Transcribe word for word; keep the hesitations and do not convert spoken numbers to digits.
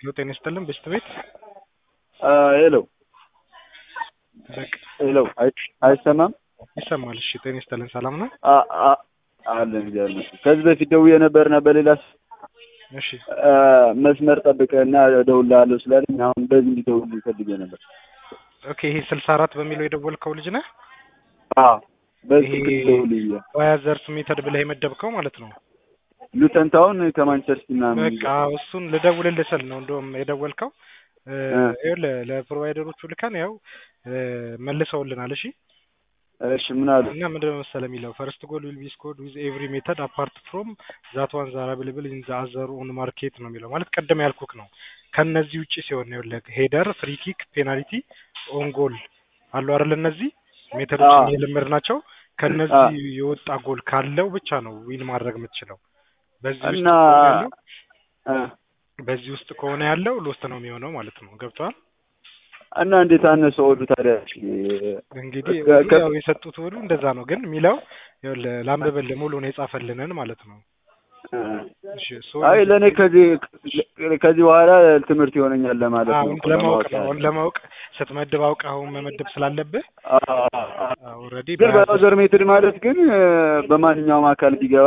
ሄሎ ጤና ይስጥልን በስት ቤት ሄሎ በቃ ሄሎ አይሰማም? ይሰማል። እሺ ጤና ይስጥልን ሰላም ነው? አ አ አለን ይላል። ከዚህ በፊት ደውዬ ነበርና በሌላስ እሺ መስመር ጠብቀህና እደውልልሃለሁ ስላለኝ አሁን በዚህ እንዲደውልልኝ ፈልጌ ነበር። ኦኬ ይሄ ስልሳ አራት በሚለው የደወልከው ልጅ ነህ? አዎ በዚህ ደውልልኝ። ዋያዘርስ ሜተድ ብለህ የመደብከው ማለት ነው። ሉተን ታውን ከማንቸስተር እና በቃ እሱን ልደውልልህ ስል ነው እንደውም የደወልከው። ይኸውልህ ለፕሮቫይደሮቹ ልከን ያው መልሰውልናል። እሺ እሺ ምን አሉ? እና ምንድነው መሰለህ የሚለው ፈርስት ጎል ዊል ቢ ስኮርድ ዊዝ ኤቭሪ ሜተድ አፓርት ፍሮም ዛት ዋን ዛር አቬሌብል ኢን ዘ አዘር ኦን ማርኬት ነው የሚለው። ማለት ቀደም ያልኩክ ነው። ከነዚህ ውጪ ሲሆን ነው ይኸውልህ ሄደር፣ ፍሪ ኪክ፣ ፔናልቲ፣ ኦን ጎል አሉ አይደል? እነዚህ ሜተዶች የለመድናቸው ከነዚህ የወጣ ጎል ካለው ብቻ ነው ዊን ማድረግ የምትችለው። በዚህ ውስጥ ያለው በዚህ ውስጥ ከሆነ ያለው ሎስት ነው የሚሆነው ማለት ነው። ገብቷል? እና እንዴት አነሰ ወዱ ታዲያ? እንግዲህ ያው የሰጡት ወዱ እንደዛ ነው። ግን ሚለው ይኸውልህ ላንብበልህ ሙሉ ነው የጻፈልንን ማለት ነው። እሺ አይ ለኔ ከዚህ ከዚህ በኋላ ትምህርት ይሆነኛል ለማለት ነው። ለማወቅ ነው ለማወቅ ስትመድብ አውቀው መመደብ ስላለብህ ኦልሬዲ በአዘር ሜትድ ማለት ግን በማንኛውም አካል ቢገባ